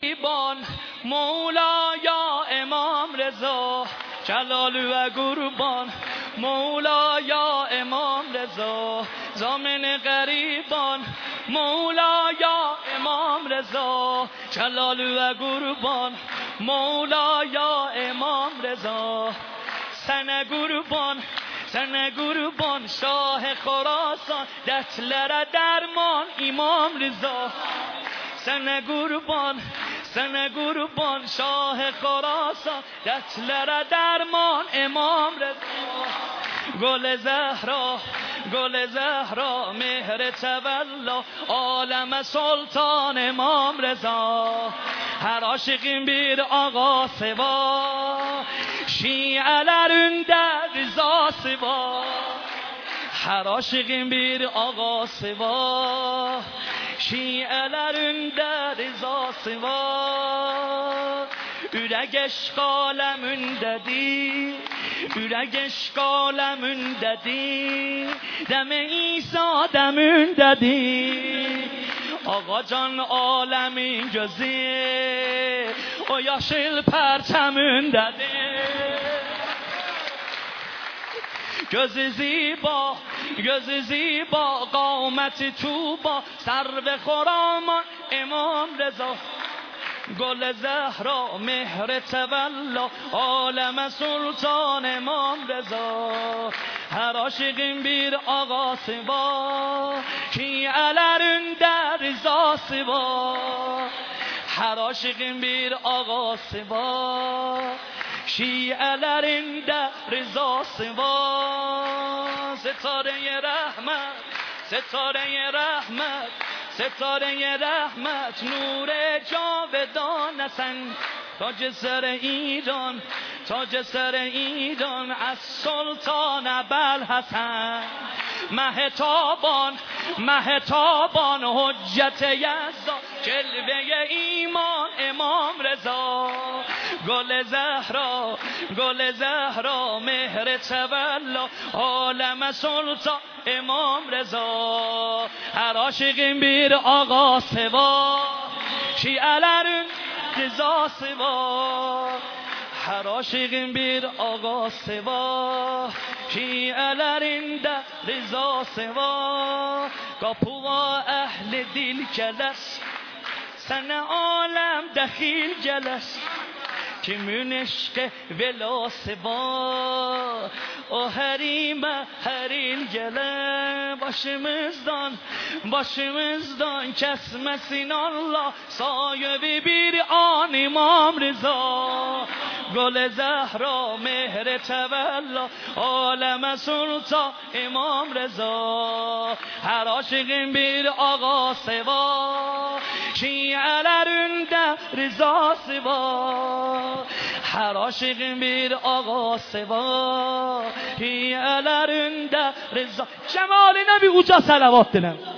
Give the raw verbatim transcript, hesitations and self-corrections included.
بان مولا یا امام رضا جلال و قربان مولا یا امام رضا زامن غریبان مولا یا امام رضا جلال و قربان مولا یا امام رضا سن قربان سن قربان شاه خراسان دتلر درمان امام رضا سن قربان سن قربان شاه خراسان دتلر درمان امام رضا گل زهرا گل زهرا مهر تولا عالم سلطان امام رضا her aşıkın bir ağası var şiələrin də rızası var her aşıkın bir ağası var şiələrin də rızası var ürək eşqaləmündədir ürək eşqaləmündədir dəm-i İsa dəmündədir Ağa can alemin gözü o yaşıl perçemündedir gözü ziba gözü ziba qameti tuba serve خرامان امام رضا گل زهرا مهر تولا عالم سلطان امام رضا her aşıkın bir ağası var şiələrin də rızası var her aşıkın bir ağası var şiələrin də rızası var ستاره رحمت ستاره رحمت ستاره رحمت نور جاودان سن تاج سر ایران تاج سر ایران از سلطان ابوالحسن مهتابان مهتابان حجت یزدا جلوه ایمان امام رضا گل زهرا گل زهرا مهر تولا عالم سلطان امام رضا her aşıkın bir ağası var şiələrin rızası var her aşıkın bir ağası var şiələrin də rızası var kapıva ehli dil gələr sənə aləm dəxil gələr kimin eşqə velası var o hərimə hər il gələr başımızdan başımızdan kəsməsin Allah sayəvi bir an imam rıza gül zəhra mehr təvəlla aləmə sultan imam rıza hər aşıqın bir ağası var şiələrin də rızası var her aşıkın bir ağası var şiələrin də rıza cemaline bir uca salavat dinle